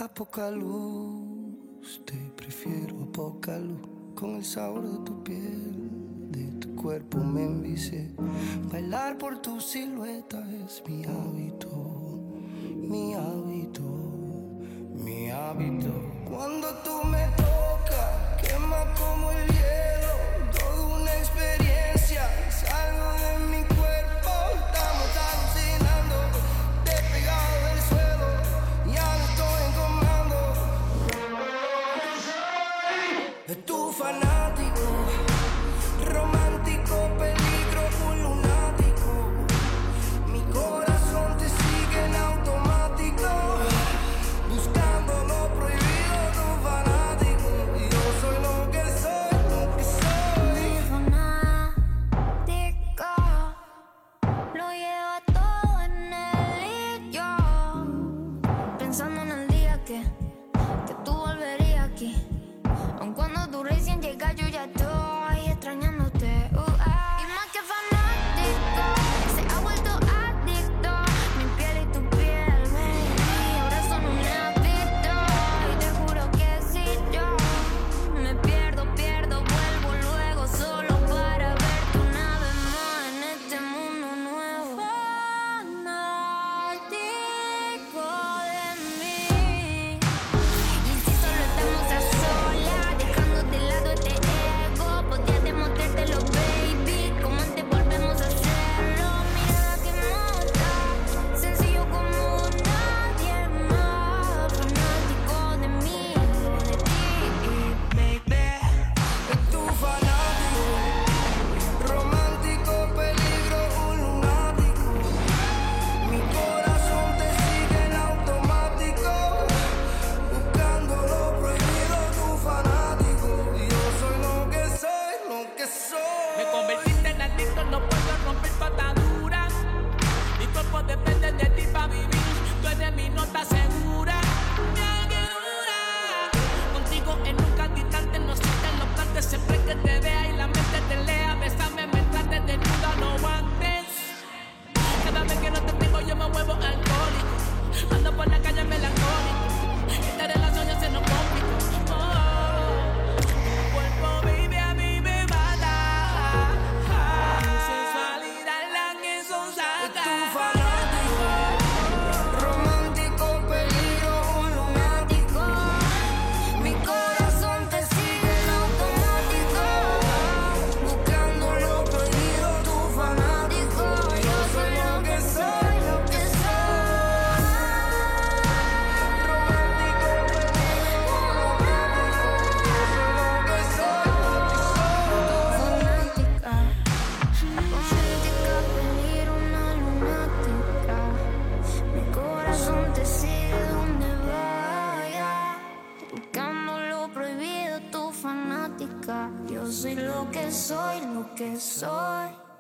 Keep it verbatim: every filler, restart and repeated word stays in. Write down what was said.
a poca luz. Te prefiero a poca luz. Con el sabor de tu piel, de tu cuerpo me envicié. Bailar por tu silueta es mi hábito, mi hábito, mi hábito. Cuando tú me tocas, quema como el hielo. Toda una experiencia, salgo de mi cuerpo. Estamos alucinando, despegado del suelo. Ya no estoy en comando. De tu fanático, romántico, peligro, un lunático. Mi corazón te sigue en automático, buscando lo prohibido, tu fanático. Yo soy lo que soy, lo que soy. Mi fanático lo lleva todo en él y yo, pensando en el día que, que tú volverías aquí. Aun cuando tú recién llegas, yo ya estoy extrañándote. Uh, ah. Y más que fanático, se ha vuelto adicto. Mi piel y tu piel, baby, ahora son un hábito. Y te juro que si yo me pierdo, pierdo, vuelvo luego solo para verte una vez más en este mundo nuevo. Fanático de mí. Y si solo estamos a solas, dejando de lado este ego, podría demostrártelo, baby, como antes volvemos a hacerlo. Mira que mata, sencillo como nadie más. Fanático de mí, de ti, baby. De tu fanático, romántico, peligro, un lunático. Mi corazón te sigue en automático, buscando lo prohibido, tu fanático. Yo soy lo que soy, lo que soy. Me convertiste en adicto, no puedo romper tu atadura. Mi cuerpo depende de ti para vivir. Tú eres mi nota segura. Ya que dura. Contigo en un cantitante no sienten los plantes. Siempre que te vea y la mente te lea, bésame mientras te desnuda, no antes. Cada vez que no te tengo yo me vuelvo alcohólico. Ando por la calle melancólico. Esta relación ya se nos complicó. Oh, tu cuerpo, baby, a mí me mata. Tu sensualidad la que son De tu saca. fanático, romántico, peligro, un lunático. Mi corazón te sigue en automático, buscando lo prohibido, tu fanático. Yo soy lo que soy, lo que soy. Romántico, peligro, un lunático. Yo soy lo que soy, lo que soy. Fanática, romántica, peligro, una lunática. Mi corazón te sigue donde vaya, buscando lo prohibido, tu fanática. Yo soy lo que soy, lo que soy.